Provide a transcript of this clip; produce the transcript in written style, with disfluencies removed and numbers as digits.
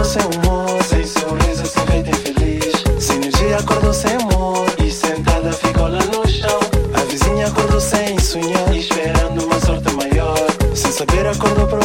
sem humor, sem sorriso, sem feito infeliz. Sem energia acordou sem amor e sentada ficou lá no chão. A vizinha acordou sem sonhar, esperando uma sorte maior. Sem saber acordou